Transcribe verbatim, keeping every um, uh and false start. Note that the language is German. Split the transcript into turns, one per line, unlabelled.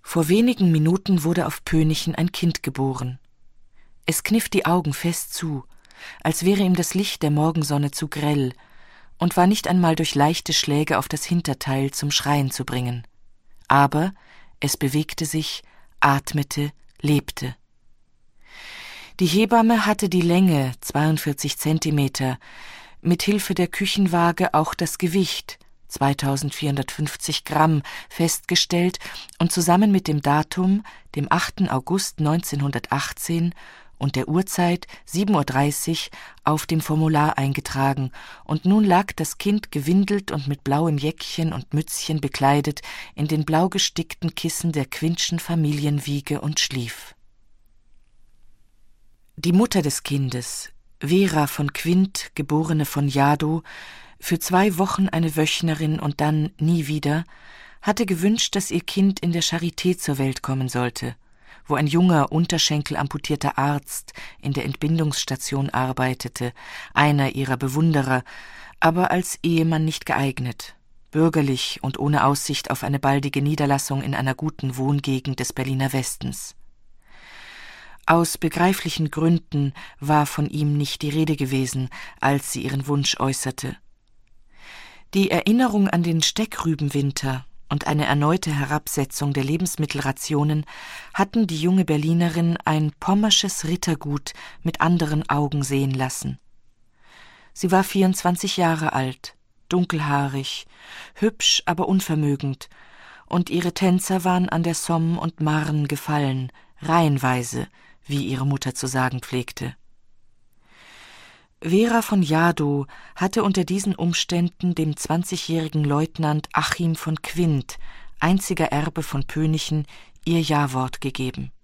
Vor wenigen Minuten wurde auf Pönichen ein Kind geboren. Es kniff die Augen fest zu, als wäre ihm das Licht der Morgensonne zu grell, und war nicht einmal durch leichte Schläge auf das Hinterteil zum Schreien zu bringen. Aber es bewegte sich, atmete, lebte. Die Hebamme hatte die Länge, zweiundvierzig Zentimeter, mit Hilfe der Küchenwaage auch das Gewicht, zweitausendvierhundertfünfzig Gramm, festgestellt und zusammen mit dem Datum, dem achten August neunzehnhundertachtzehn, und der Uhrzeit sieben Uhr dreißig auf dem Formular eingetragen, und nun lag das Kind gewindelt und mit blauem Jäckchen und Mützchen bekleidet in den blau gestickten Kissen der Quintschen Familienwiege und schlief. Die Mutter des Kindes, Vera von Quint, geborene von Jadow, für zwei Wochen eine Wöchnerin und dann nie wieder, hatte gewünscht, dass ihr Kind in der Charité zur Welt kommen sollte, wo ein junger, unterschenkelamputierter Arzt in der Entbindungsstation arbeitete, einer ihrer Bewunderer, aber als Ehemann nicht geeignet, bürgerlich und ohne Aussicht auf eine baldige Niederlassung in einer guten Wohngegend des Berliner Westens. Aus begreiflichen Gründen war von ihm nicht die Rede gewesen, als sie ihren Wunsch äußerte. Die Erinnerung an den Steckrübenwinter und eine erneute Herabsetzung der Lebensmittelrationen hatten die junge Berlinerin ein pommersches Rittergut mit anderen Augen sehen lassen. Sie war vierundzwanzig Jahre alt, dunkelhaarig, hübsch, aber unvermögend, und ihre Tänzer waren an der Somme und Marne gefallen, reihenweise, wie ihre Mutter zu sagen pflegte. Vera von Jadow hatte unter diesen Umständen dem zwanzigjährigen Leutnant Achim von Quint, einziger Erbe von Pönichen, ihr Ja-Wort gegeben.